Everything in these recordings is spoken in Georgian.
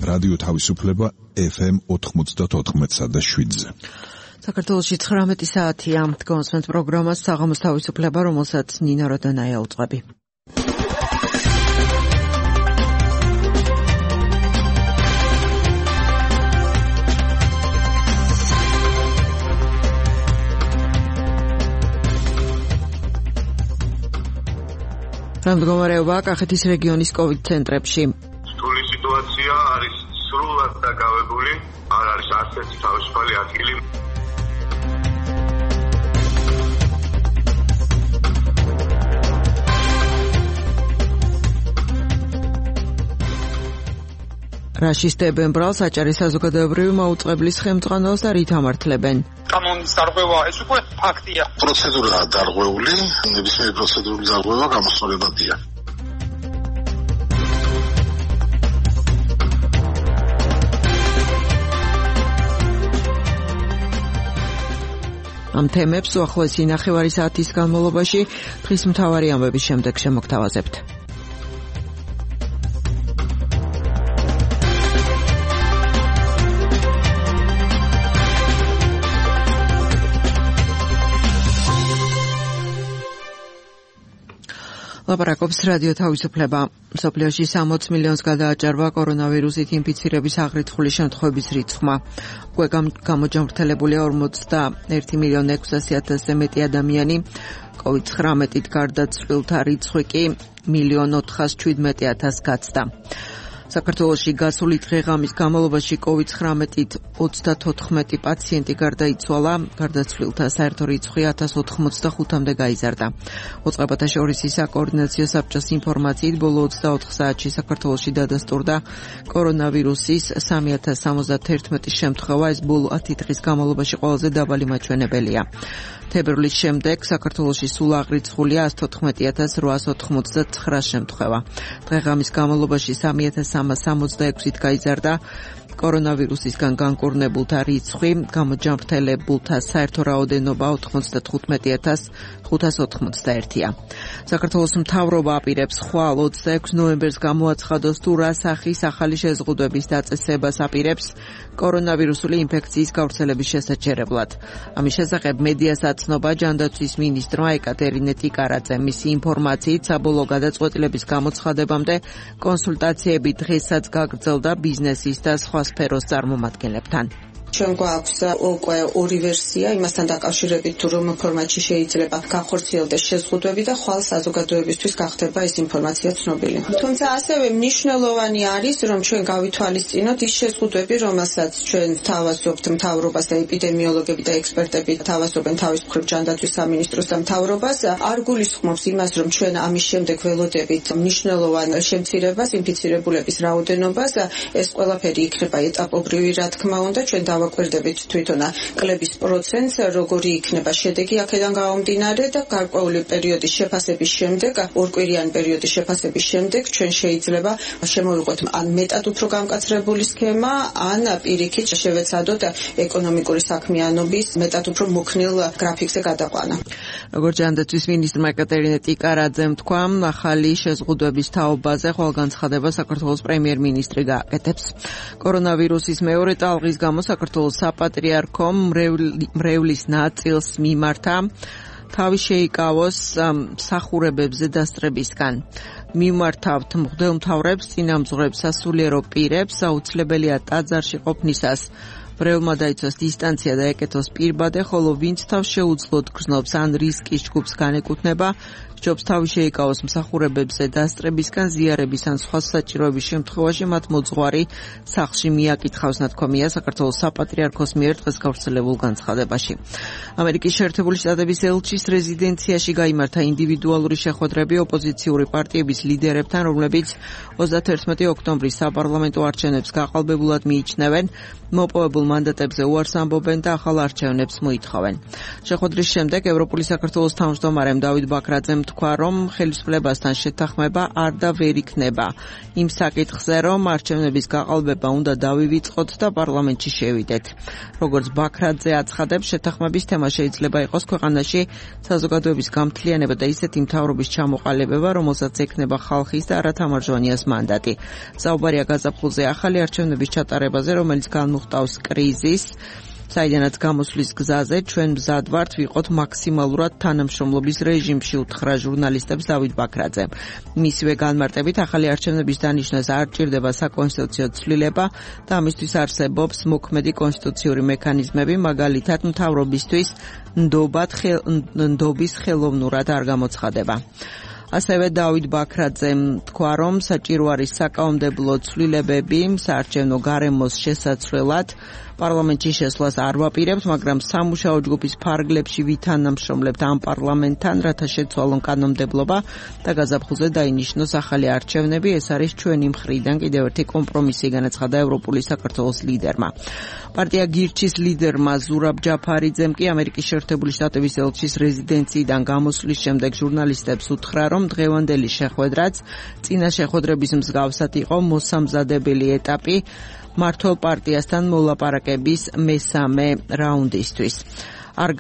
რადიო თავისუფლება FM 94.7-ზე. საქართველოში 19 საათია. გონსვენთ პროგრამას საღამოს თავისუფლება, რომელსაც ნინა როდანაია უწყები. მდგომარეობა კახეთის რეგიონის COVID ცენტრებში. რთული სიტუაცია არის სრულად დაკავებული, არ არის არცერთი თავისუფალი ადგილი. რაშისტებენ ბრალს აჭარის საზოგადოებრივი მაუწყებლის ხელმძღვანელს და რით ამართლებენ? კანონის დარღვევა ეს უკვე ფაქტია. პროცედურაა დარღვეული, ნებისმიერი პროცედურული დარღვევა გამოსწორებადია. ამ თემებს უახლოესი ნახევარი საათის განმავლობაში დღის მთავარი ამბების შემდეგ შემოგთავაზებთ. ლაპარაკობს რადიო თავისუფლება. მსოფლიოში 60 მილიონს გადააჭარბა კორონავირუსით ინფიცირების აღრიცხული შემთხვევების რიცხვმა. უკვე გამოჯამრთელებულია 41,600,000-ზე მეტი ადამიანი. COVID-19-ით გარდაცვლილთა რიცხვი კი 1,417,000 გაცდა. საქართველოში გასული დღე-ღამის განმავლობაში COVID-19-ით 34 პაციენტი გარდაიცვალა, გარდაცვლილთა საერთო რიცხვი 1085-მდე გაიზარდა. მოწყობათა შორის საკოორდინაციო საბჭოს ინფორმაციით, ბოლო 24 საათში საქართველოში დადასტურდა კორონავირუსის 3071 შემთხვევა, ეს ბოლო 10 დღის განმავლობაში ყველაზე დაბალი მაჩვენებელია. თებერვლის შემდეგ საქართველოში სულ აღრიცხულია 114,889 შემთხვევა. დღე-ღამის განმავლობაში 3366-ით გაიზარდა კორონავირუსისგან განკურნებულთა რიცხვი, გამოჯამრთელებულთა საერთო რაოდენობა 95,581-ია. საქართველოს მთავრობა აპირებს ხვალ 26 ნოემბერს გამოაცხადოს თუ რა სახის ახალი შეზღუდვების დაწესებას აპირებს კორონავირუსული ინფექციის გავრცელების შესაჩერებლად. ამის შესახებ მედიას აცნობა ჯანდაცვის მინისტრმა ეკატერინე ტიკარაძემ. მისი ინფორმაციით, საბოლოო გადაწყვეტილების გამოცხადებამდე კონსულტაციები დღესაც გაგრძელდა ბიზნესის და სხვა სფეროს წარმომადგენლებთან. ჩვენ გვაქვს უკვე ორი ვერსია იმასთან დაკავშირებით, თუ რომ ფორმატში შეიძლება განხორციელდეს შეზღუდვები და ხვალ საზოგადოებისთვის გახდება ეს ინფორმაცია ცნობილი. თუმცა ასევე მნიშვნელოვანი არის, რომ ჩვენ გავითვალისწინოთ ის შეზღუდვები, რომელსაც ჩვენ თავაზობთ მთავრობას და ეპიდემიოლოგები და ექსპერტები თავაზობენ თავის მხრივ ჯანდაცვის სამინისტროს და მთავრობას, არ გულისხმობს იმას, რომ ჩვენ ამის შემდეგ ველოდებით მნიშვნელოვან შემცირებას, ინფიცირებულების რაოდენობას, ეს ყველაფერი იქნება ეტაპობრივი, რა თქმა უნდა, ჩვენ ვაკვირდებით თვითონ კლების პროცენტს, როგორი იქნება შედეგი აქედან გამომდინარე და გარკვეული პერიოდის შეფასების შემდეგ, ორკვირიანი პერიოდის შეფასების შემდეგ ჩვენ შეიძლება შემოვიყვეთ ან მეტად უფრო გამკაცრებული სქემა, ან პირიქით შევეცადოთ ეკონომიკური საქმიანობის მეტად უფრო მოქნილ გრაფიკზე გადაყვანა. როგორც ჯანდაცვის მინისტრმა ეკატერინე ტიკარაძემ თქვა, ახალი შეზღუდვების თაობაზე ხვალგანცხადება საქართველოს პრემიერ-მინისტრი გააკეთებს. კორონავირუსის მეორე ტალღის გამო საქართველოს საპატრიარქომ მრევლის ნაწილს მიმართა თავი შეიკავოს მსახურებებზე დასწრებისგან. მიმართავთ მღვდელმთავრებს, წინამძღვრებს, სასულიერო პირებს, აუცილებელია ტაძარში ყოფნისას მრევლმა დაიცვას დისტანცია და ეკეთოს პირბადე, ხოლო ვინც თავს შეუძლოდ გრძნობს ან რისკის ჯგუფს განეკუთვნება, სჯობს თავი შეიკავოს მსახურებებზე დასწრებისგან, ზიარების ან სხვა საჭიროების შემთხვევაში მათ მოძღვარი სახლში მიაკითხავს, ნათქვამია საქართველოს საპატრიარქოს მიერ დღეს გავრცელებულ განცხადებაში. ამერიკის შეერთებული შტატების ელჩის რეზიდენციაში გაიმართა ინდივიდუალური შეხვედრები ოპოზიციური პარტიების ლიდერებთან, რომლებიც 31 ოქტომბრის საპარლამენტო არჩევნებს გაყალბებულად მიიჩნევენ, მოპოვებულ მანდატებზე უარს ამბობენ და ახალ არჩევნებს მოითხოვენ. შეხვედრის შემდეგ ევროპული საქართველოს თავმჯდომარემ დავით ბაქრაძემ თქვა, რომ ხელისუფლებასთან შეთანხმება არ და ვერ იქნება იმ საკითხზე, რომ არჩევნების გაყალბება უნდა დავივიწყოთ და პარლამენტში შევიდეთ. როგორც ბაქრაძე აცხადებს, შეთანხმების თემა შეიძლება იყოს ქვეყანაში საზოგადოების გამთლიანება და ისეთი მთავრობის ჩამოყალიბება, რომელსაც ექნება ხალხის და არათამარჯვანიას მანდატი. საუბარია გაზაფხულზე ახალი არჩევნების ჩატარებაზე, რომელიც განმუხტავს კრიზისს. საიდანაც გამოსვლის გზაზე ჩვენ მზად ვართ ვიყოთ მაქსიმალურად თანამშრომლობის რეჟიმში, უთხრა ჟურნალისტებს დავით ბაქრაძემ. მისივე განმარტებით, ახალი არჩევნების დანიშნას არ ჭირდება საკონსტიტუციო ცვლილება და ამისთვის არსებობს მოქმედი კონსტიტუციური მექანიზმები, მაგალითად მთავრობისთვის ნდობის ხელოვნურად არ გამოცხადება. ასევე დავით ბაქრაძემ თქვა, რომ საჭირო არის საკანონმდებლო ცვლილებები საარჩევნო გარემოს შესაცვლელად. პარლამენტში შესვლას არ ვაპირებთ, მაგრამ სამუშაო ჯგუფის ფარგლებში ვითანამშრომლებთ ამ პარლამენტთან, რათა შეცვალონ კანონმდებლობა და გაზაფხულზე დაინიშნოს ახალი არჩევნები. ეს არის ჩვენი მხრიდან კიდევ ერთი კომპრომისი, განაცხადა ევროპული საქართველოს ლიდერმა. პარტია გირჩის ლიდერმა ზურაბ ჯაფარიძემ კი ამერიკის შეერთებული შტატების ელჩის რეზიდენციიდან გამოსვლის შემდეგ ჟურნალისტებს უთხრა, რომ დღევანდელი შეხვედრაც წინა შეხვედრების მსგავსად იყო მოსამზადებელი ეტაპი მართლ პარტიასთან მოლაპარაკების მესამე რაუნდისთვის. არ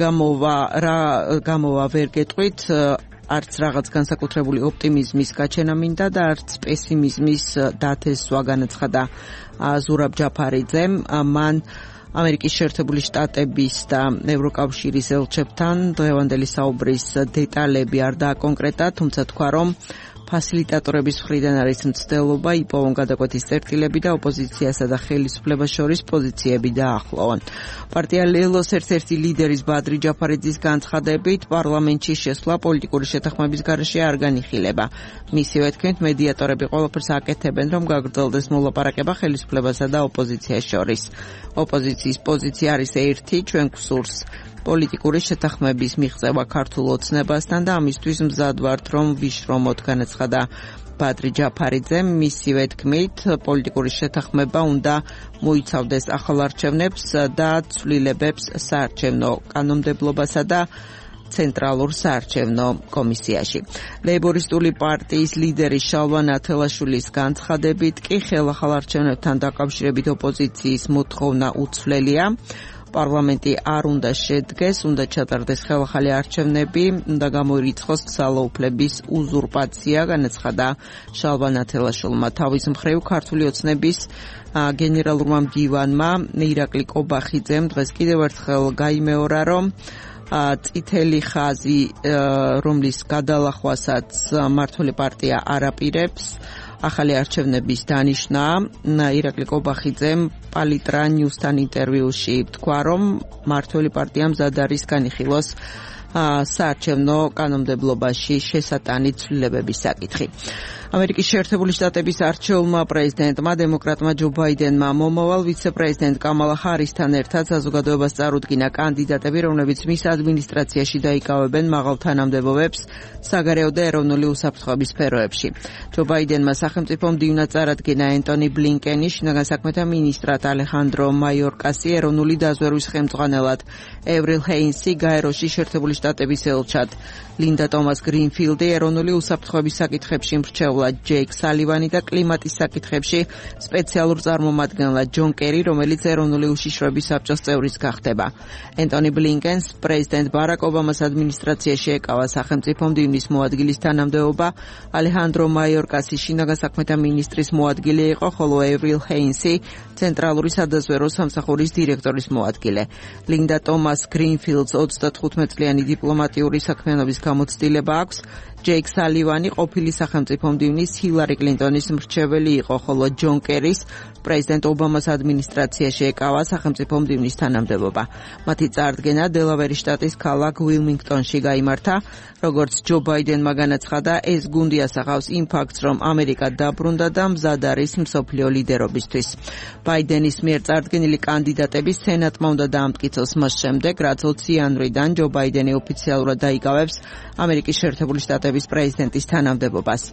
გამოვა ვერ გეტყვით, არც რაღაც განსაკუთრებული ოპტიმიზმის გაჩენა მინდა და არც პესიმიზმის დათესვა, განაცხადა ზურაბ ჯაფარიძემ. მან ამერიკის შეერთებული შტატების და ევროკავშირის ელჩებთან დღევანდელი საუბრის დეტალები არ დააკონკრეტა, თუმცა თქვა, რომ ფასილიტატორების მხრიდან არის მცდელობა იპოვონ გადაკვეთის წერტილები და ოპოზიციასა და ხელისუფლებას შორის პოზიციები დაახლოვონ. პარტია ლელოს ერთ-ერთი ლიდერის ბადრი ჯაფარიძის განცხადებით, პარლამენტში შესვლა პოლიტიკური შეთანხმების გარეშე არ განიხილება. მისივე თქმით, მედიატორები ყველაფერს აკეთებენ, რომ გაგრძელდეს მოლაპარაკება ხელისუფლებასა და ოპოზიციას შორის. ოპოზიციის პოზიცია არის ერთი, ჩვენ გვსურს პოლიტიკური შეთანხმების მიღწევა ქართულ ოცნებასთან და ამისთვის მზად ვართ, რომ ვიშრომოთ, განაცხადა ბადრი ჯაფარიძემ. მისივე თქმით, პოლიტიკური შეთანხმება უნდა მოიცავდეს ახალ არჩევნებს და ცვლილებებს საარჩევნო კანონმდებლობასა და ცენტრალურ საარჩევნო კომისიაში. ლეიბორისტული პარტიის ლიდერი შალვა ნათელაშვილის განცხადებით კი ხელახალ არჩევნებთან დაკავშირებით ოპოზიციის მოთხოვნა უცვლელია. პარლამენტი არ უნდა შედგეს, უნდა ჩატარდეს ხელახალი არჩევნები, უნდა გამოირიცხოს ძალაუფლების უზურპაცია, განაცხადა შალვა ნათელაშვილმა. თავის მხრივ ქართული ოცნების გენერალურმა მდივანმა ირაკლი კობახიძემ დღეს კიდევ ერთხელ გაიმეორა, რომ წითელი ხაზი, რომლის გადალახვასაც მართული პარტია არ აპირებს, ახალი არჩევნების დანიშნაა. ირაკლი კობახიძემ პალიტრა ნიუსთან ინტერვიუში თქვა, რომ მართული პარტია მზად არის განიხილოს საარჩევნო კანონმდებლობაში შესატანი ცვლილებების საკითხი. ამერიკის შეერთებული შტატების არჩეულმა პრეზიდენტმა დემოკრატმა ჯო ბაიდენმა მომავალ ვიცე-პრეზიდენტ კამალა ჰარისთან ერთად საზოგადოებას წარუდგინა კანდიდატები, რომლებიც მის ადმინისტრაციაში დაიკავებენ მაღალ თანამდებობებს საგარეო და ეროვნული უსაფრთხოების სფეროებში. ჯო ბაიდენმა სახელმწიფო მდივნად წარადგინა ენტონი ბლინკენი, შინაგან საქმეთა მინისტრად ალეხანდრო მაიორკასი, ეროვნული დაზვერვის ხელმძღვანელად ევრილ ჰეინსი, გაეროში შეერთებული შტატების ელჩად ლინდა ტომას გრინფილდი, ეროვნული უსაფრთხოების საკითხებში მრჩევლად ჯეიკ სალივანი და კლიმატის საკითხებში სპეციალურ წარმომადგენლად ჯონ კერი, რომელიც ეროვნული უშიშროების საბჭოს წევრიც გახდება. ენტონი ბლინკენს პრეზიდენტ ბარაკ ობამას ადმინისტრაციაში ეკავა სახელმწიფო მდივნის მოადგილის თანამდებობა, ალეხანდრო მაიორკასი შინაგან საქმეთა მინისტრის მოადგილე იყო, ხოლო ევრილ ჰეინსი ცენტრალური სადაზვერვო სამსახურის დირექტორის მოადგილე. ლინდა ტომას გრინფილდს 35 წლიანი დიპლომატიური საქმიანობის გამოცდილება აქვს. ჯეიკ სალივანი ყოფილი სახელმწიფო მდივნის ჰილარი კლინტონის მრჩეველი იყო, ხოლო ჯონ კერის პრეზიდენტ ობამას ადმინისტრაციაში ეკავა სახელმწიფო მდივნის თანამდებობა. მათი წარდგენა დელავერის შტატის ქალაქ უილმინგტონში გაიმართა. როგორც ჯო ბაიდენმა განაცხადა, ეს გუნდი ასახავს იმ ფაქტს, რომ ამერიკა დაბრუნდა და მზად არის მსოფლიო ლიდერობისთვის. ბაიდენის მიერ წარდგენილი კანდიდატები სენატმა უნდა დაამტკიცოს მას შემდეგ, რაც 20 იანვრიდან ჯო ბაიდენი ოფიციალურად დაიკავებს ამერიკის შეერთებული შტატების პრეზიდენტის თანამდებობას.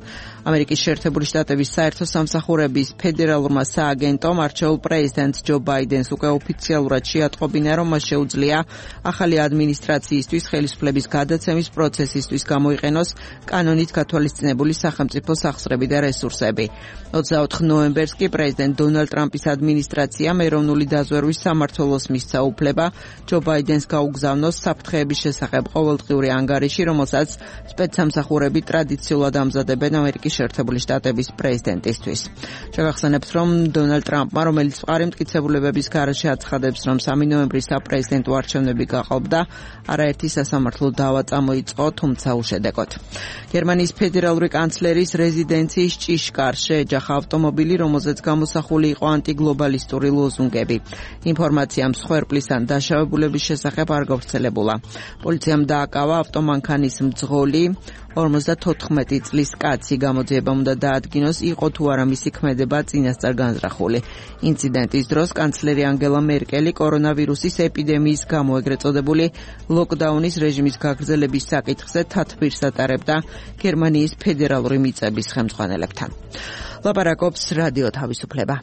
ამერიკის შეერთებული შტატების საერთო სამსახურების ფედერალურმა სააგენტომ არჩეულ პრეზიდენტ ჯო ბაიდენს უკვე ოფიციალურად შეატყობინა, რომ მას შეუძლია ახალი ადმინისტრაციისთვის ხელისუფლების გადაცემის პროცესისთვის გამოიყენოს კანონით გათვალისწინებული სახელმწიფო სახსრები და რესურსები. 24 ნოემბერს კი პრეზიდენტ დონალდ ტრამპის ადმინისტრაციამ ეროვნული დაზვერვის სამმართველოს მისცა უფლება ჯო ბაიდენს გაუგზავნოს საფრთხეების შესახებ ყოველდღიური ანგარიში, რომელსაც სპეცსამსახურები ტრადიციულად ამზადებენ ამერიკის შეერთებული შტატების პრეზიდენტისთვის. შეგახსენებთ, რომ დონალდ ტრამპმა, რომელიც მყარი მტკიცებულებების გარეშე აცხადებს, რომ 3 ნოემბრის საპრეზიდენტო არჩევნები გაყალბდა, არაერთი სასამართლო დავა წამოიწყო, თუმცა უშედეგოდ. გერმანიის ფედერალური კანცლერის რეზიდენციის ჭიშკარს შეეჯახა ავტომობილი, რომელზეც გამოსახული იყო ანტიგლობალისტური ლოზუნგები. ინფორმაცია მსხვერპლის ან დაშავებულების შესახებ არ გავრცელებულა. პოლიციამ დააკავა ავტომანქანის მძღოლი 54 წლის კაცი. გამოძიებამ უნდა დაადგინოს, იყო თუ არა მისი ქმედება წინასწარ განზრახული. ინციდენტის დროს კანცლერი ანგელა მერკელი კორონავირუსის ეპიდემიის გამო ეგრეთ წოდებული ლოკდაუნის რეჟიმის გაგრძელების საკითხზე თათბირს ატარებდა გერმანიის ფედერალური მიწების ხელმძღვანელებთან. ლაპარაკობს რადიო თავისუფლება.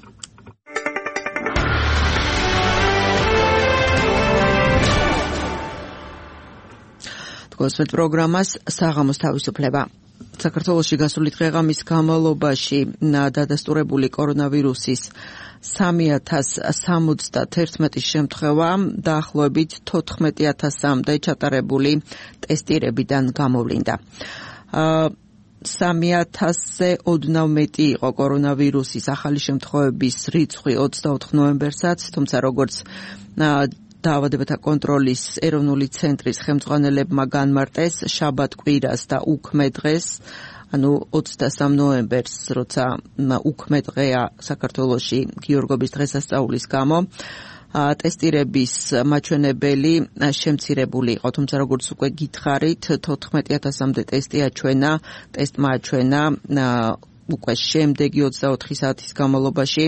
გოსვეთ პროგრამას საღამოს თავისუფლება. საქართველოში გასული დღეღამის განმავლობაში დადასტურებული კორონავირუსის 3071 შემთხვევა დაახლოებით 14000-მდე ჩატარებული ტესტირებიდან გამოვლინდა. 3000-ზე ოდნავ მეტი იყო კორონავირუსის ახალი შემთხვევების რიცხვი 24 ნოემბერსაც, თუმცა როგორც დაავადებათა კონტროლის ეროვნული ცენტრის ხელმძღვანელებმა განმარტეს, შაბათ-კვირას და უქმე დღეს, ანუ 23 ნოემბერს, როცა უქმე დღეა საქართველოში გიორგობის დღესასწაულის გამო, ტესტირების მაჩვენებელი შემცირებული იყო, თუმცა როგორც უკვე გითხარით, 14000-მდე ტესტმა აჩვენა უკვე შემდეგი 24 საათის განმავლობაში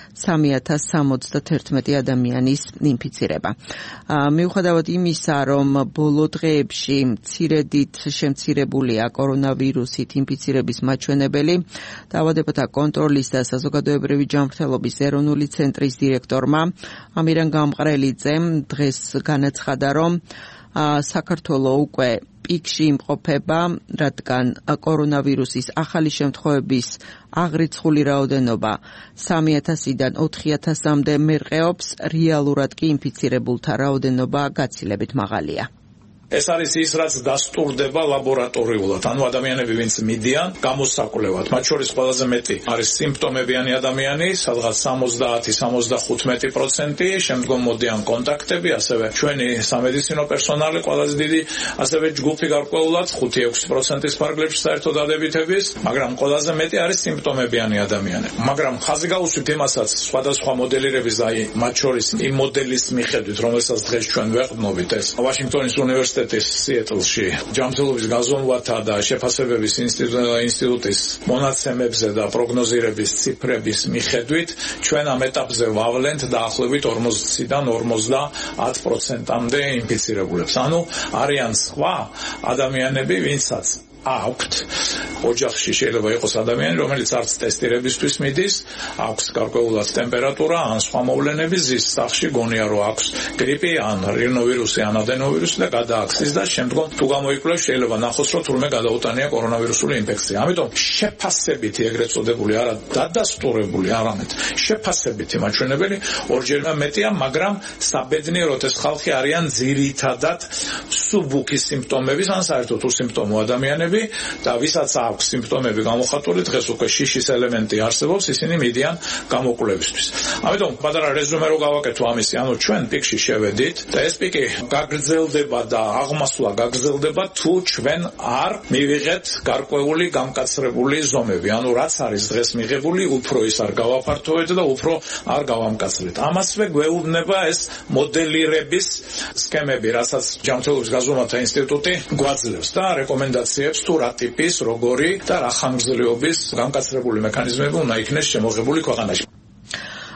3071 ადამიანის ინფიცირება. მიუხედავად იმისა, რომ ბოლო დღეებში მცირედით შემცირებულია კორონავირუსით ინფიცირების მაჩვენებელი, დაავადებათა კონტროლის და საზოგადოებრივი ჯანმრთელობის ეროვნული ცენტრის დირექტორმა ამირან გამყრელიძემ დღეს განაცხადა, რომ საქართველოს უკვე პიკში იმყოფება, რადგან კორონავირუსის ახალი შემთხვევების აღრიცხული რაოდენობა 3000-დან 4000-მდე მერყეობს, რეალურად კი ინფიცირებულთა რაოდენობა გაცილებით მაღალია. ეს არის ის, რაც დასტურდება ლაბორატორიულად, ანუ ადამიანები, ვინც მიდიან გამოსაკვლევად, მათ შორის ყველაზე მეტი არის სიმპტომებიანი ადამიანი, სადღაც 70-75%, შემდგომ მოდიან კონტაქტები, ასევე ჩვენი სამედიცინო პერსონალი ყველაზე დიდი, ასევე ჯგუფი გარკვეულად 5-6%-ის ფარგლებში საერთო დადებითების, მაგრამ ყველაზე მეტი არის სიმპტომებიანი ადამიანები. მაგრამ ხაზი გაუსვით იმასაც, სხვადასხვა მოდელირების, მათ შორის იმ მოდელის მიხედვით, რომელსაც დღეს ჩვენ ვეყრდნობით, ეს ვაშინგტონის უნივერსიტეტის სიეტლში ჯანმრთელობის გაზომვათა და შეფასებების ინსტიტუტის მონაცემებზე და პროგნოზირების ციფრების მიხედვით ჩვენ ამ ეტაპზე ვავლენთ დაახლოებით 40-დან 50%-მდე ინფიცირებულებს. ანუ არიან სხვა ადამიანები, ვინცაც აქვთ ოჯახში შეიძლება იყოს ადამიანი, რომელიც არც ტესტირებისთვის მიდის, აქვს გარკვეულად ტემპერატურა ან სხვა მოვლენები, ზის სახლში გონია რომ აქვს გრიპი ან რინოვირუსი ან ადენოვირუსი და გადააქცის და შემდგომ თუ გამოიკვლევს შეიძლება ნახოს რომ თურმე გადაუტანია კორონავირუსული ინფექცია. ამიტომ შეფასებითი ეგრეთ წოდებული არა დადასტურებული, არამედ შეფასებითი მაჩვენებელი ორჯერ მეტია, მაგრამ საბედნიეროდ ეს ხალხი არიან ძირითადად სუბუქის სიმპტომების ან საერთოდ უსიმპტომო ადამიანები და ვისაც აქვს სიმპტომები გამოხატული, დღეს უკვე შიშის ელემენტი არსებობს, ისინი მიდიან გამოკვლევისთვის. ამიტომ პატარა რეზუმე რო გავაკეთო ამისი, ანუ ჩვენ პიკში შევედით და ეს პიკი გაგრძელდება და აღმასვლა გაგრძელდება თუ ჩვენ არ მივიღეთ გარკვეული გამკაცრებული ზომები. ანუ რაც არის დღეს მიღებული, უფრო ის არ გავაფართოვეთ და უფრო არ გავამკაცრეთ. ამასვე გვეუბნება ეს მოდელირების სქემები, რასაც ჯანმრთელობის გაზომვათა ინსტიტუტი გვაძლევს და რეკომენდაციებს თუ რა ტიპის, როგორი და რა ხანგრძლივობის გამკაცრებული მექანიზმები უნდა იქნეს შემოღებული ქვეყანაში.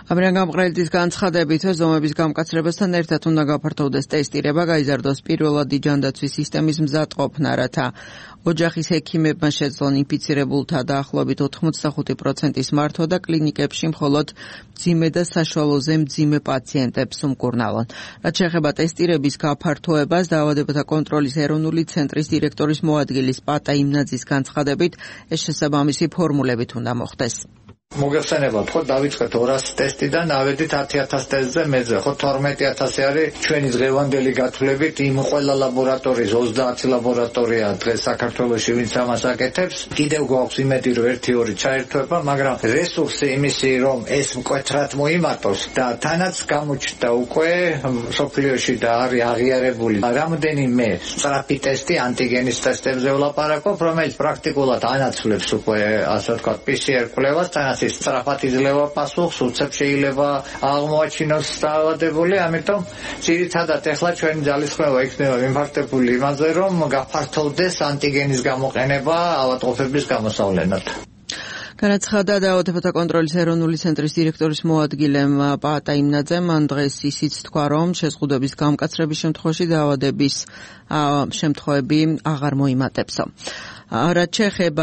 ამრიგად გამყრელების განცხადებით ზომების გამკაცრებასთან ერთად უნდა გაფართოვდეს ტესტირება, გაიზარდოს პირველადი ჯანდაცვის სისტემის მზადყოფნა, რათა ოჯახის ექიმებმა შეძლონ ინფიცირებულთა დაახლოებით 85%-ის მართვა და კლინიკებში მხოლოდ მძიმე და საშუალოზე მძიმე პაციენტებს უმკურნალონ. რაც შეეხება ტესტირების გაფართოებას, დაავადებათა კონტროლის ეროვნული ცენტრის დირექტორის მოადგილის პატა იმნაძის განცხადებით, ეს შესაბამისი ფორმულებით უნდა მოხდეს. მოგეხსენებათ, ხო დავიწყეთ 200 ტესტიდან, ავედით 10,000 ტესტზე მეძე, ხო 12,000 არის ჩვენი დღევანდელი გათვლებით იმ ყველა ლაბორატორიის 30 ლაბორატორია დღეს საქართველოში ვინც ამას აკეთებს. კიდევ გვაქვს იმედი რომ 1-2 ჩაერთვება, მაგრამ რესურსი იმისი რომ ეს მკვეთრად მოიმატოს და თანაც გამოჩნდა უკვე სოფლიოში და არის აღიარებული რამდენიმე სწრაფი ტესტი ანტიგენის ტესტებზე ვლაპარაკობ, რომელიც პრაქტიკულად ანაცვლებს უკვე ასე ვთქვათ PCR კვლევას, თანაც სწრაფად იძლევა პასუხს, უცებ შეიძლება აღმოაჩინოს დაავადებული, ამიტომ ძირითადად ახლა ჩვენი ძალისხმევა იქნება მიმართებული იმაზე, რომ გაფართოვდეს ანტიგენის გამოყენება ავადმყოფების გამოსავლენად. განაცხადა დაავადებათა კონტროლის ეროვნული ცენტრის დირექტორის მოადგილემ პაატა იმნაძემ, მან დღეს ისიც თქვა, რომ შეზღუდვების გამკაცრების შემთხვევაში დაავადების შემთხვევები აღარ მოიმატებსო. რაც შეეხება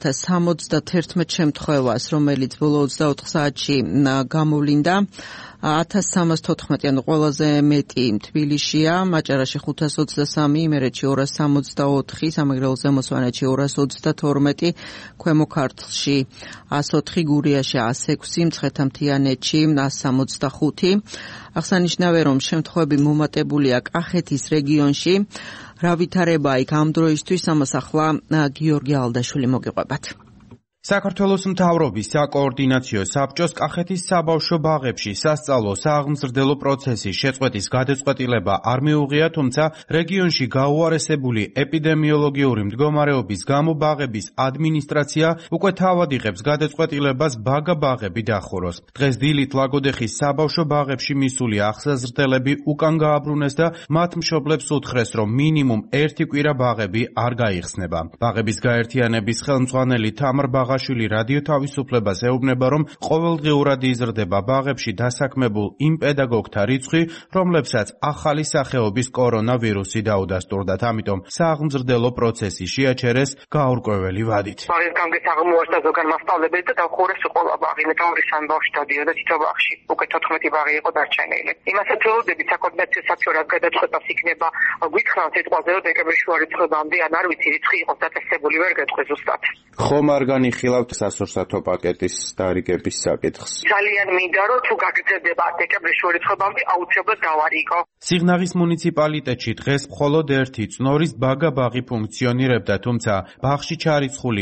3071 შემთხვევას, რომელიც ბოლო 24 საათში გამოვლინდა, 1314, ანუ ყველაზე მეტი თბილისშია, მაჭარაში 523, იმერეთში 264, სამეგრელოს ზემო სვანეთში 232, ქვემო ქართლში 104, გურიაში 106, მცხეთა-მთიანეთში 165. აღსანიშნავია, რომ შემთხვევები მომატებულია კახეთის რეგიონში. რა ვითარება იქ ამ დროისთვის, ამას ახლა გიორგი ალდაშვილი მოგიყვებათ. საქართველოს მთავრობის საკოორდინაციო საბჭოს კახეთის საბავშვო ბაღებში სასწავლო სააღმზრდელო პროცესის შეწყვეტის გადაწყვეტილება არ მიუღია, თუმცა რეგიონში გაუარესებული ეპიდემიოლოგიური მდგომარეობის გამო ბაღების ადმინისტრაცია უკვე თავად იღებს გადაწყვეტილებას ბაგა ბაღები დახუროს. დღეს დილით ლაგოდეხის საბავშვო ბაღებში მისული აღსაზრდელები უკან გააბრუნეს და მათ მშობლებს უთხრეს, რომ მინიმუმ 1 კვირა ბაღები არ გაიხსნება. ბაღების გაერთიანების ხელმძღვანელი თამარ ბაღაშვილი რადიო თავისუფლებას ეუბნება, რომ ყოველდღიურად იზრდება ბაღებში დასაქმებულ იმ პედაგოგთა რიცხვი, რომლებსაც ახალი სახეობის კორონავირუსი დაუდასტურდათ, ამიტომ სააღმზრდელო პროცესი შეაჩერეს გაურკვეველი ვადით. ბაღის გამგეს აღმოაჩნდა ზოგან მასწავლებელი და დახურეს ყველა ბაღი, მეტაურისან ბავშვი დადიოდა თითო ბაღში. უკვე 14 ბაღი იყო დარჩენილი. იმასაც ველოდებით საკოორდინაციო საბჭო რაც გადაწყვეტას იქნება გვითხრან სიტყვაზე, რომ დეკემბრის შუა რიცხვებამდე ან არ ვიცი რიცხვი იყოს დაწესებული, ვერ გეტყვი ზუსტად. ხომ არ განიხილავთ სასურსათო პაკეტის დარიგების საკითხს? ძალიან მინდა რომ თუ გაგრძელდება დეკემბრის შუა რიცხვებამდე აუცილებლად დავარიგო. სიღნაღის მუნიციპალიტეტში დღეს მხოლოდ ერთი წნორის ბაგა ბაღი ფუნქციონირებდა, თუმცა ბაღში ჩარიცხული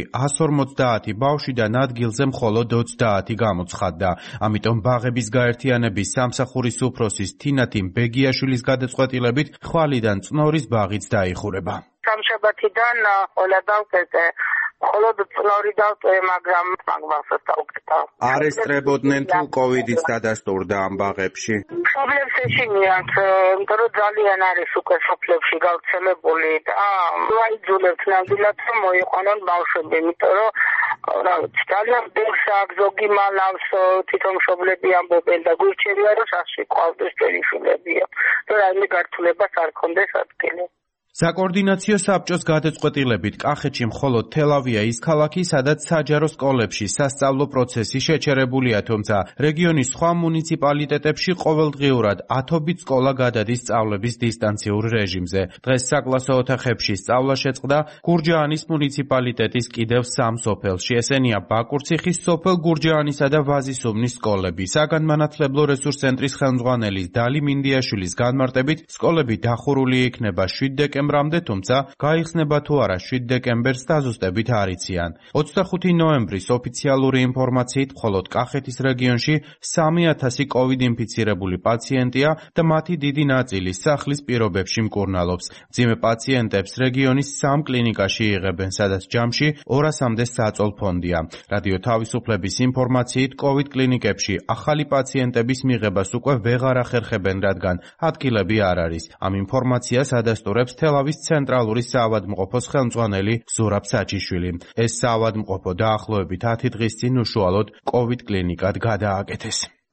150 ბავშვიდან ადგილზე მხოლოდ 30 გამოცხადდა. ამიტომ ბაღების გაერთიანების სამსახურის უფროსის თინათი ბეგიაშვილის გადაწყვეტილებით ხვალიდან წნორის ბაღიც დაიხურება. სამშაბათიდან ყველა დავწერე, მხოლოდ წნორი დავწერე, მაგრამ მაგბაღსაც დავკეთა. არ ესწრებოდნენ თუ კოვიდიც დადასტურდა ამ ბაღებში? მშობლებს ეშინიათ, იმიტომ რომ ძალიან არის უკვე სოფლებში გავრცელებული და აიძულებთ ნამდვილად რომ მოიყვანონ ბავშვები, იმიტომ რომ რა ვიცი, ძალიან ბევრს აქვს, ზოგი მალავს, თვითონ მშობლები ამბობენ და გვირჩევია რომ სასში ყავდეს წერიშულებია, რომ რაიმე გართულებას არ ქონდეს ადგილი. საკოორდინაციო საბჭოს გადაწყვეტილებით კახეთში მხოლოდ თელავია ის ქალაქი, სადაც საჯარო სკოლებში სასწავლო პროცესი შეჩერებულია, თუმცა რეგიონის სხვა მუნიციპალიტეტებში ყოველდღიურად ათობით სკოლა გადადის სწავლების დისტანციურ რეჟიმზე. დღეს საკლასო ოთახებში სწავლა შეწყდა გურჯაანის მუნიციპალიტეტის კიდევ 3 სოფელში. ესენია ბაკურციხის სოფელ გურჯაანისა და ვაზისუბნის სკოლები. საგანმანათლებლო რესურს ცენტრის ხელმძღვანელის დალი მინდიაშვილის განმარტებით, სკოლები დახურული იქნება 7 დეკემბრამდე, თუმცა გაიხსნება თუ არა 7 დეკემბერს დაზუსტებით არ იციან. 25 ნოემბრის ოფიციალური ინფორმაციით მხოლოდ კახეთის რეგიონში 3000 კოვიდ ინფიცირებული პაციენტია და მათი დიდი ნაწილი სახლის პირობებში მკურნალობს. მძიმე პაციენტებს რეგიონის 3 კლინიკაში იღებენ, სადაც ჯამში 200-მდე საწოლ ფონდია. რადიო თავისუფლების ინფორმაციით კოვიდ კლინიკებში ახალი პაციენტების მიღებას უკვე ვეღარ ახერხებენ, რადგან ადგილები არ არის. ამ ინფორმაციას ადასტურებს თელავის ცენტრალური საავადმყოფოს ხელმძღვანელი ზურაბ საჩიშვილი. ეს საავადმყოფო დაახლოებით 10 დღის წინ უშუალოდ კოვიდ კლინიკად გადააკეთეს.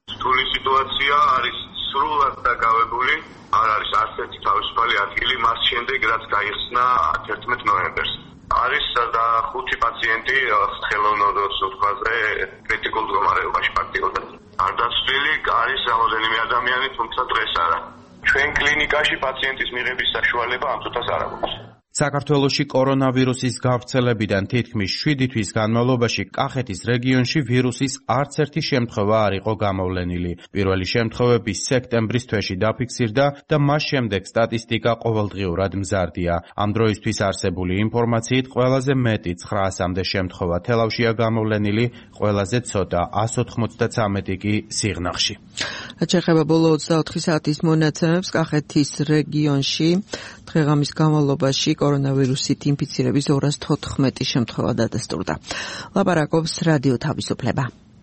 რთული სიტუაცია არის სრულად დაკავებული. არ არის არც ერთი თავისუფალი ადგილი მას შემდეგ, რაც გაიხსნა 11 ნოემბერს. არის და 5 პაციენტი ხელოვნურ სუქაზე კრიტიკულ მდგომარეობაში პაქტიოდა. არ დაცვლილი არის რამოდენიმე ადამიანი, თუმცა დღეს არა. ჩვენ კლინიკაში პაციენტის მიღების საშუალება ამ წუთას არ აქვს. საქართველოში კორონავირუსის გავრცელებიდან თითქმის 7 თვის განმავლობაში კახეთის რეგიონში ვირუსის არც ერთი შემთხვევა არ იყო გამოვლენილი. პირველი შემთხვევები სექტემბრის თვეში დაფიქსირდა და მას შემდეგ სტატისტიკა ყოველდღიურად მზარდია. ამ დროისთვის არსებული ინფორმაციით ყველაზე მეტი 900-მდე შემთხვევა თელავშია გამოვლენილი, ყველაზე ცოტა 193 კი სიღნაღში. შეეხება ბოლო 24 საათის მონაცემებს კახეთის რეგიონში დღეღამის განმავლობაში კორონავირუსით ინფიცირების 214 შემთხვევა დადასტურდა. ლაპარაკობს რადიო თავისუფლება.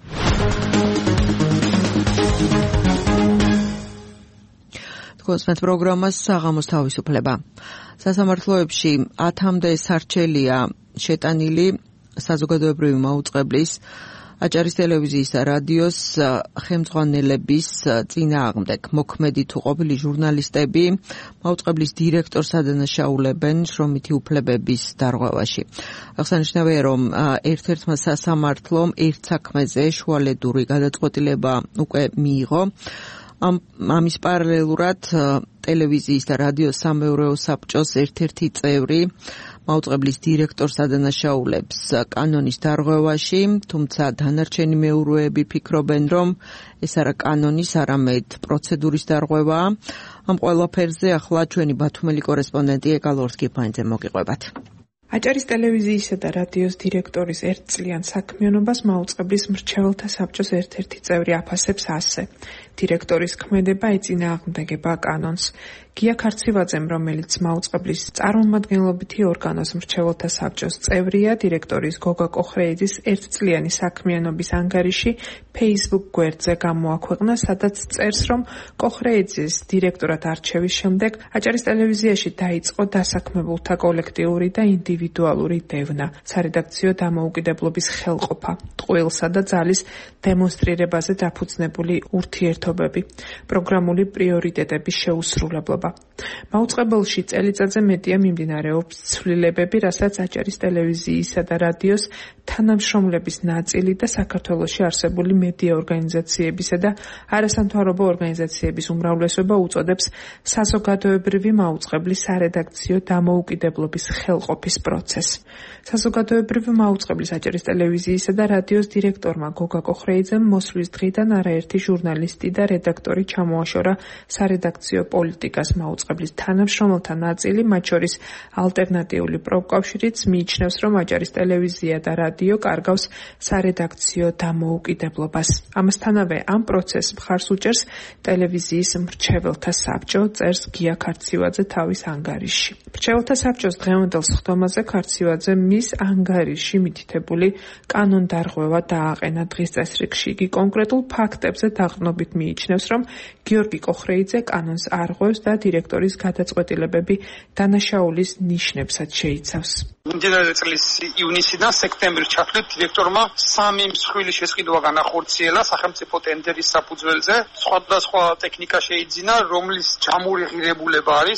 თქვენს პროგრამას საღამოს თავისუფლება. სასამართლოებში 10-მდე სარჩელია შეტანილი საზოგადოებრივი მაუწყებლის აჭარის ტელევიზიის და რადიოს ხელმძღვანელების წინააღმდეგ. მოქმედი თუ ყოფილი ჟურნალისტები მაუწყებლის დირექტორს ადანაშაულებენ შრომითი უფლებების დარღვევაში. აღსანიშნავია, რომ ერთ-ერთმა სასამართლომ ერთ საქმეზე შუალედური გადაწყვეტილება უკვე მიიღო. ამის პარალელურად ტელევიზიის და რადიოს სამეურვეო საბჭოს ერთ-ერთი წევრი მაუწყებლის დირექტორს ადანაშაულებს კანონის დარღვევაში, თუმცა დანარჩენი მეურვეები ფიქრობენ, რომ ეს არა კანონის, არამედ პროცედურის დარღვევაა. ამ ყველაფერზე ახლა ჩვენი ბათუმელი კორესპონდენტი ეკალორს კიფაინძე მოგიყვებათ. აჭარის ტელევიზიისა და რადიოს დირექტორის ერთწლიან საქმიანობას მაუწყებლის მრჩეველთა საბჭოს ერთ-ერთი წევრი აფასებს ასე. დირექტორის ქმედება ეწინააღმდეგება კანონს. გია ქარცივაძემ, რომელიც მაუწყებლის წარმომადგენლობითი ორგანოს მრჩეველთა საბჭოს წევრია, დირექტორის გოგა კოხრეიძის ერთწლიანი საქმიანობის ანგარიში Facebook გვერდზე გამოაქვეყნა, სადაც წერს, რომ კოხრეიძის დირექტორად არჩევის შემდეგ აჭარის ტელევიზიაში დაიწყო დასაქმებულთა კოლექტიური და ინდივიდუალური დევნა, სარედაქციო დამოუკიდებლობის ხელყოფა, ტყუილსა და ძალის დემონსტრირებაზე დაფუძნებული ურთიერთობები, პროგრამული პრიორიტეტების შეუსრულებლობა. მაუწყებელში წელიწადზე მეტია მიმდინარეობს ცვლილებები, რასაც აჭარის ტელევიზიისა და რადიოს თანამშრომლების ნაწილი და საქართველოში არსებული მედია ორგანიზაციებისა და არასამთავრობო ორგანიზაციების უმრავლესობა უწოდებს საზოგადოებრივი მაუწყებლის სარედაქციო დამოუკიდებლობის ხელყოფის პროცესს. საზოგადოებრივი მაუწყებლის აჭარის ტელევიზიისა და რადიოს დირექტორმა გოგა კოხრეიძემ მოსვლის დღიდან არაერთი ჟურნალისტი და რედაქტორი ჩამოაშორა სარედაქციო პოლიტიკას მაუწყებლის თანამშრომელთა ნაწილი, მათ შორის ალტერნატიული პროფკავშირიც მიიჩნევს, რომ აჭარის ტელევიზია და რადიო კარგავს სარედაქციო დამოუკიდებლობას. ამასთანავე ამ პროცესს მხარს უჭერს ტელევიზიის მრჩეველთა საბჭო, წერს გია ქარცივაძე თავის ანგარიში. მრჩეველთა საბჭოს დღევანდელ სხდომაზე ქარცივაძე მის ანგარიში მითითებული კანონდარღვევა დააყენა დღის წესრიგში. იგი კონკრეტულ ფაქტებზე დაყრდნობით მიიჩნევს, რომ გიორგი კოხრეიძე კანონს არღვევს და დირექტორის გადაწყვეტილებები დანაშაულის ნიშნებსაც შეიცავს. მიმდინარე წლის ივნისიდან სექტემბრის ჩათვლით დირექტორმა 3 მსხვილი შესყიდვა განახორციელა სახელმწიფო ტენდერის საფუძველზე. სხვადასხვა ტექნიკა შეიძინა, რომლის ჯამური ღირებულება არის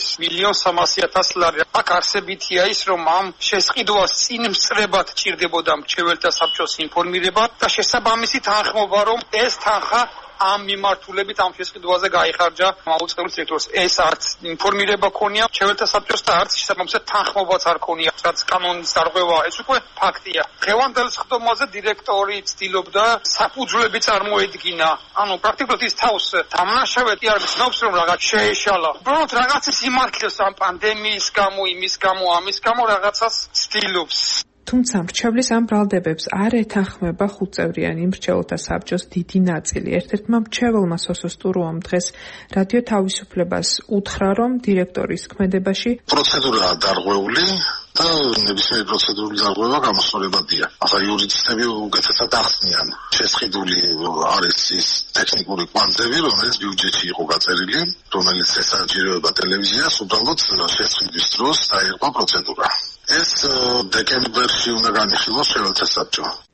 1.3 ლარი. აქ არსებითია ის, რომ ამ შესყიდვას წინ მსწრებად ჭირდებოდა მრჩეველთა საბჭოს ინფორმირება და შესაბამისი თანხმობა, რომ ეს თანხა ამ მიმართულებით ამ შესყიდვაზე გაიხარჯა მაუწყებლის დირექტორს. ეს არც ინფორმირება ქონია მრჩეველთა საბჭოს და არც შესაბამისი თანხმობაც არ ქონია, რაც კანონის დარღვევა, ეს უკვე ფაქტია. დღევანდელ სხდომაზე დირექტორი ცდილობდა საფუძვლები წარმოედგინა. ანუ პრაქტიკულად ის თავს დამნაშავედ არ ცნობს, რომ რაღაც შეეშალა. უბრალოდ რაღაცის იმართლებს ამ პანდემიის გამო, იმის გამო, ამის გამო რაღაცას ცდილობს. თუმცა მრჩევლის ამ ბრალდებებს არ ეთანხმება 5-წევრიანი მრჩეველთა საბჭოს დიდი ნაწილი. ერთ-ერთმა მრჩეველმა სოსო სტურუამ დღეს რადიო თავისუფლებას უთხრა, რომ დირექტორის ქმედებაში პროცედურაა დარღვეული და ნებისმიერი პროცედურული დარღვევა გამოსწორებადია. ახლა იურისტები უკეთესად ახსნიან. შესყიდული არის ის ტექნიკური კვანძები, რომელიც ბიუჯეტში იყო გაწერილი, რომელიც ესაჭიროება ტელევიზიას, უბრალოდ შესყიდვის დროს დაიღო პროცედურა. ეს დეკემბერში უნდა განიხილოს მრჩეველთა საბჭო.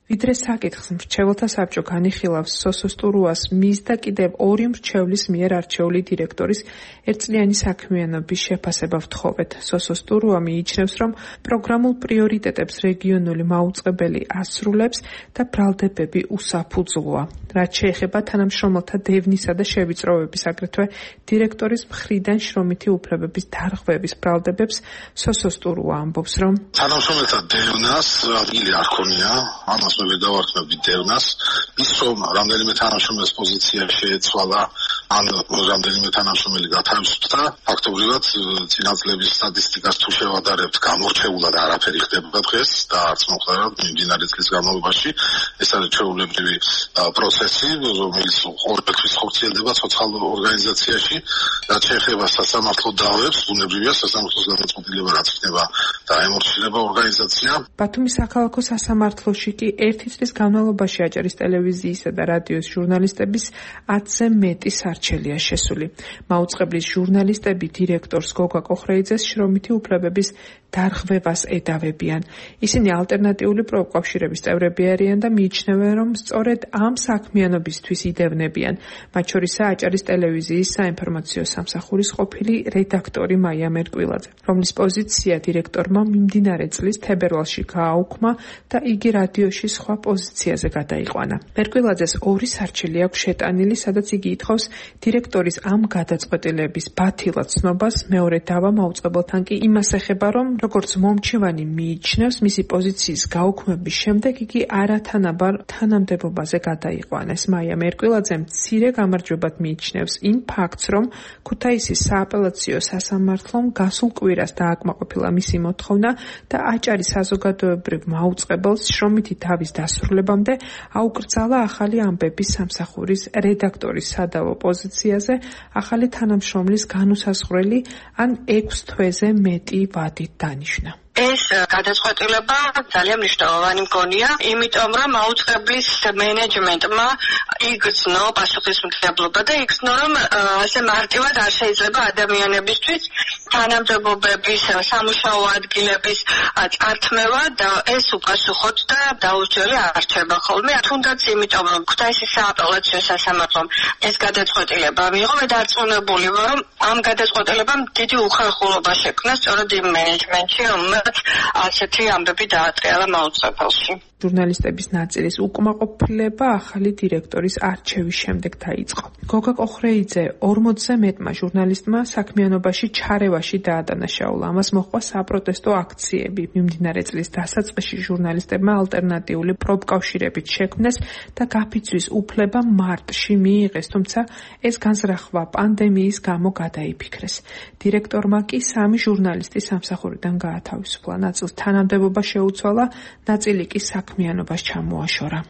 ვიდრე საკითხს მრჩეველთა საბჭო განიხილავს სოსო სტურუას მის და კიდევ ორი მრჩევლის მიერ არჩეული დირექტორის ერთწლიანი საქმიანობის შეფასება ვთხოვეთ. სოსო სტურუა მიიჩნევს, რომ პროგრამულ პრიორიტეტებს რეგიონული მაუწყებელი ასრულებს და ბრალდებები უსაფუძვლოა. რაც შეეხება თანამშრომელთა დევნისა და შევიწროვების, აგრეთვე დირექტორის მხრიდან შრომითი უფლებების დარღვევის ბრალდებებს, სოსო სტურუა ამბობს, რომ თანამშრომელთა დევნას ადგილი არ ქონია, ამას მე დავარქმევდი დევნას, ის რომ რამდენიმე თანამშრომელის პოზიცია შეეცვალა, ან რამდენიმე თანამშრომელი გათავისუფლდა, ფაქტობრივად წინაწლების სტატისტიკას თუ შევადარებთ, გამორჩეულად არაფერი ხდება დღეს და არც მომხდარა მიმდინარე წლის განმავლობაში. ეს არის ჩვეულებრივი პროცესი, რომელიც ყოველთვის ხორციელდება ცოცხალ ორგანიზაციაში, რაც შეეხება სასამართლო დავებს, ბუნებრივია სასამართლოს გადაწყვეტილება რაც ხდება და ემორჩილება ორგანიზაცია. ბათუმის საქალაქო სასამართლოში კი ერთი წლის განმავლობაში აჭარის ტელევიზიისა და რადიოს ჟურნალისტების 10-ზე მეტი სარჩელია შესული. მაუწყებლის ჟურნალისტები დირექტორს გოგა კოხრეიძეს შრომითი უფლებების დარღვევას ედავებიან. ისინი ალტერნატიული პროკავშირების წევრები არიან და მიიჩნევენ, რომ სწორედ ამ საქმიანობისთვის იდევნებიან. მათ შორისაა აჭარის ტელევიზიის საინფორმაციო სამსახურის ყოფილი რედაქტორი მაია მერკვილაძე, რომლის პოზიცია დირექტორმა მიმდინარე წლის თებერვალში გააუქმა და იგი რადიოში სხვა პოზიციაზე გადაიყვანა. მერკვილაძეს ორი სარჩელი აქვს შეტანილი, სადაც იგი ითხოვს დირექტორის ამ გადაწყვეტილების ბათილად ცნობას, მეორე დავა მაუწყებელთან კი იმას ეხება, რომ როგორც მომჩივანი მიიჩნევს, მისი პოზიციის გაუქმების შემდეგ იგი არათანაბარ თანამდებობაზე გადაიყვანეს. მაია მერკვილაძე მცირე გამარჯვებად მიიჩნევს იმ ფაქტს, რომ ქუთაისის სააპელაციო სასამართლომ გასულ კვირას დააკმაყოფილა მისი მოთხოვნა და აჭარის საზოგადოებრივ მაუწყებელს შრომითი დავის დასრულებამდე აუკრძალა ახალი ამბების სამსახურის რედაქტორის სადავო პოზიციაზე ახალი თანამშრომლის განუსაზღვრელი ან 6 თვეზე მეტი ვადით დანიშნა. ეს გადაწყვეტილება ძალიან მნიშვნელოვანი მგონია, იმიტომ რომ აუწყებლის მენეჯმენტმა იგრძნო პასუხისმგებლობა და იგრძნო, რომ ასე მარტივად არ შეიძლება ადამიანებისთვის თანამდებობების, სამუშაო ადგილების წართმევა და ეს უპასუხოდ და დაუსჯელი არ რჩება ხოლმე. თუნდაც იმიტომ, რომ ქუთაისის სააპელაციო სასამართლომ ეს გადაწყვეტილება მიიღო, მე დარწმუნებული ვარ, რომ ამ გადაწყვეტილებამ დიდი უხერხულობა შექმნა სწორედ იმ მენეჯმენტში, რომელმაც ასეთი ამბები დაატრიალა მაუწყებელში. ჟურნალისტების ნაწილის უკმაყოფილება ახალი დირექტორის არჩევის შემდეგ დაიწყო. გოგა კოხრეიძე 40-ზე მეტმა ჟურნალისტმა საქმიანობაში ჩარევაში დაადანაშაულა. ამას მოჰყვა საპროტესტო აქციები. მიმდინარე წლის დასაწყისში ჟურნალისტებმა ალტერნატიული პროფკავშირებით შექმნეს და გაფიცვის უფლება მარტში მიიღეს, თუმცა ეს განზრახვა პანდემიის გამო გადაიფიქრეს. დირექტორმა კი 3 ჟურნალისტი სამსახურიდან გაათავისუფლა. ნაწილს თანამდებობა შეუცვალა, ნაწილი კი საქმიანობას ჩამოაშორა.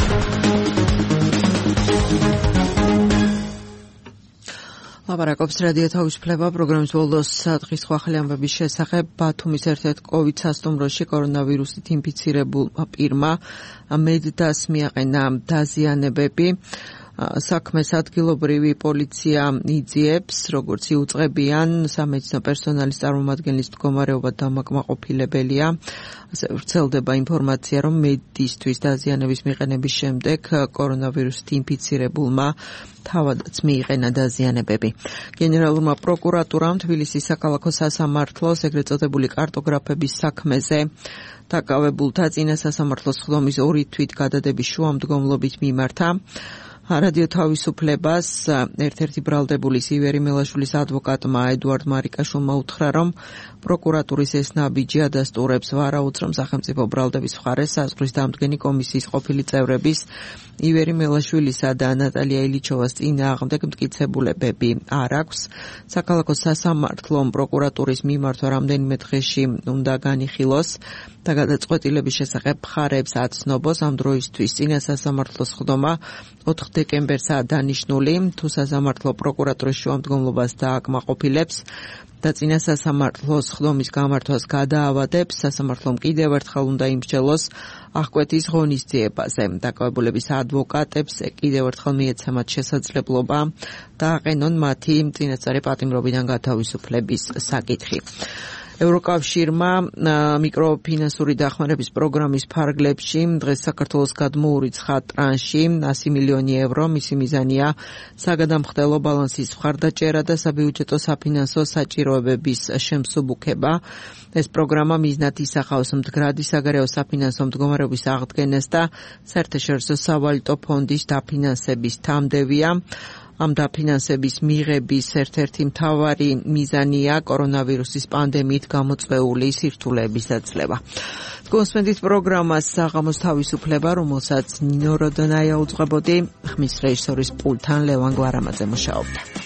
ლაპარაკობს რადიო თავისუფლება პროგრამის ბოლოს დღის ახალი ამბების შესახებ. ბათუმის ერთ-ერთ კოვიდ სასტუმროში კორონავირუსით ინფიცირებულმა პირმა მედდას მიაყენა დაზიანებები. საქმეს ადგილობრივი პოლიცია იძიებს, როგორც იუწყებიან სამედიცინო პერსონალის წარმომადგენლის მდგომარეობა დამაკმაყოფილებელია. ასე ვრცელდება ინფორმაცია, რომ მედისთვის დაზიანების მიყენების შემდეგ კორონავირუსით ინფიცირებულმა თავადაც მიიყენა დაზიანებები. გენერალურმა პროკურატურამ თბილისის საქალაქო სასამართლოს ეგრეთ წოდებული კარტოგრაფების საქმეზე დაკავებულთა წინა სასამართლოს ხდომის 2 თვით გადადების შუამდგომლობით მიმართა. რადიო თავისუფლებას ერთ-ერთი ბრალდებულის ივერი მელაშვილის ადვოკატმა ედუარდ მარიკაშვილმა უთხრა, რომ პროკურატურის ეს ნაბიჯი ადასტურებს ვარაუდს, რომ სახელმწიფო ბრალდების მხარეს საზღვრის დამდგენი კომისიის ყოფილი წევრების ივერი მელაშვილისა და ნატალია ილიჩოვას წინააღმდეგ მტკიცებულებები არ აქვს. საქალაქო სასამართლომ პროკურატურის მიმართვა რამდენიმე დღეში უნდა განიხილოს და გადაწყვეტილების შესახებ მხარეებს აცნობოს. ამ დროისთვის წინა სასამართლოს ხდომა 4 დეკემბერსაა დანიშნული. თუ სასამართლო პროკურატურის შუამდგომლობას დააკმაყოფილებს და წინა სასამართლოს ხდომის გამართვას გადაავადებს, სასამართლომ კიდევ ერთხელ უნდა იმსჯელოს აღკვეთის ღონისძიებაზე. დაკავებულების ადვოკატებს კიდევ ერთხელ მიეცემათ შესაძლებლობა დააყენონ მათი წინასწარი პატიმრობიდან გათავისუფლების საკითხი. ევროკავშირმა მიკროფინანსური დახმარების პროგრამის ფარგლებში დღეს საქართველოს გადმოურიცხა ტრანში 100 მილიონი ევრო. მისი მიზანია საგადამხდელო ბალანსის მხარდაჭერა და საბიუჯეტო საფინანსო საჭიროებების შემსუბუქება. ეს პროგრამა მიზნად ისახავს მდგრადი საგარეო საფინანსო მდგომარეობის აღდგენას და საერთაშორისო სავალუტო ფონდის დაფინანსების თანმდევია. ამ დაფინანსების მიღების ერთ-ერთი მთავარი მიზანია კორონავირუსის პანდემიით გამოწვეული სირთულეების დაცლება. გონსპენდის პროგრამას საღამოს თავისუფლება, რომელსაც ნინო როდონაია უძღვებოდი, ხმის რეჟისორის პულტთან ლევან გვარამაძე მუშაობდა.